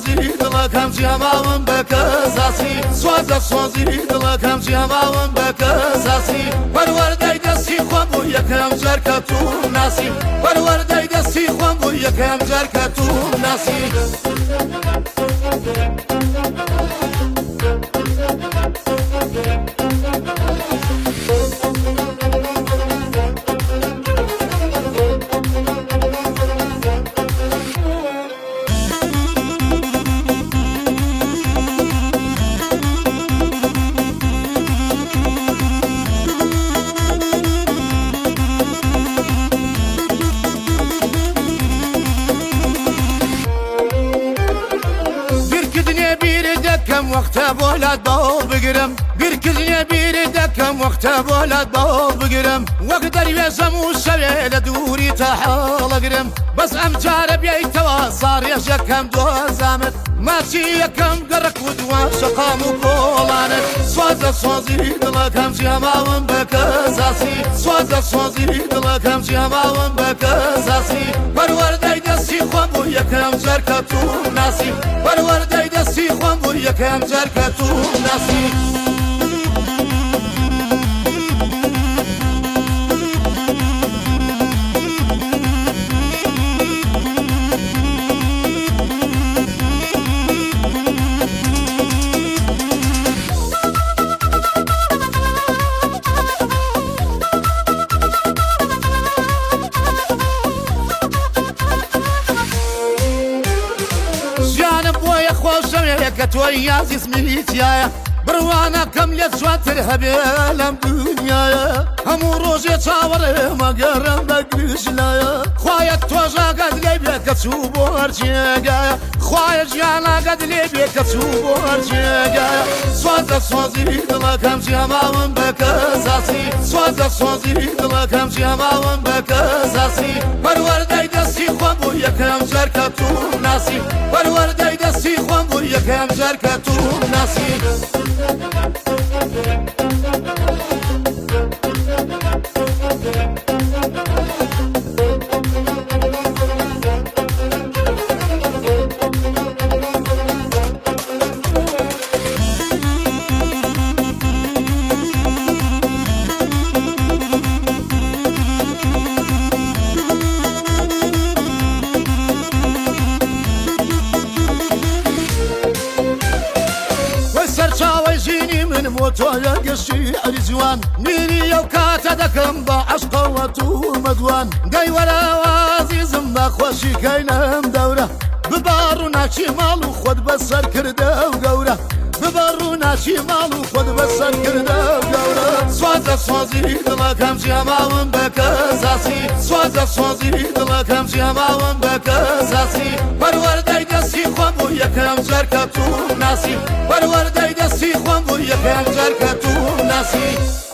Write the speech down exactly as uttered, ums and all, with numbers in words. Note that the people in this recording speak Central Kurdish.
سۆزی دڵەکەم جێماوم بە کەساسی سوازە سۆزی دڵەکەم جێماوم بە کەساسی پەروەردەی دەستی خۆم بوو یەکەم جار کە تو ناسی پەروەردەی دەستی خۆم بوو یەکەم جار کە تو ناسی وەختە بۆ لات بەڵ بگرم بیرکردنیە بیری دەکەم وەختە بۆ لات بەڵ بگرم وەک دەریێزەم و شەوێ لە دووری تا هەڵەگرم بەس ئەم جارە بیایتەوە ساڕێژەکەم دۆزامت ماچی یەکەم گەڕک و دووان شەقام و کۆڵانت سوازە سۆزی دڵەکەم جێماوم بە کەساسی سوازە سۆزی دڵەکەم جێماوم بە کەساسی پەروەردەی دەستی خۆم بوو یەکەم جار کە تو ناسی پەروەردەی دەستی خۆم بوو یەکەم جار کە تو ناسی کە تۆی یازیز میلیتیایە بڕوانەکەم لێ جوانتر هەبێ لەم دنیایە هەموو ڕۆژێ چاوەڕێمە گەڕم بە گشلایە خوایە تۆژاگەت لێ بێ کە چوو بۆ هەرجێگایە خوایە ژیاناگەت لێ بێ کە چوو بۆ هەرجێگایە سوازە سۆزی دڵەکەم جێماوم بە کەساسی سوازە سۆزی دڵەکەم جێماوم بە کەساسی پەروەردەی دەستی خۆم بوو یەکەم جار کە تو ناسی پەروەردەی دەستی خۆم بوو یەکەم جار کە تو ناسی تۆیە گەشتی ئەریزوان میری ئەو کاتە دەکەم بە عەشقەوە تو مەدوان دەی وەرە ئازیزم بە خۆشیکەینەم دەورە ببار و ناچی ماڵ و خۆت بەسەر کردە و گەورە ببار و ناچی ماڵ و خۆت بەسەر کردە و گەورە سوازە سۆزی دڵەکەم جێماوم بە کەساسی سوازە سۆزی دڵەکەم جێماوم بە کەساسی پەروەردەی دەستی خۆم بوو یەکەم جار کە تو ناسی پەروەردەی دەستی خۆم بوو یەکەم جار کە تو ناسی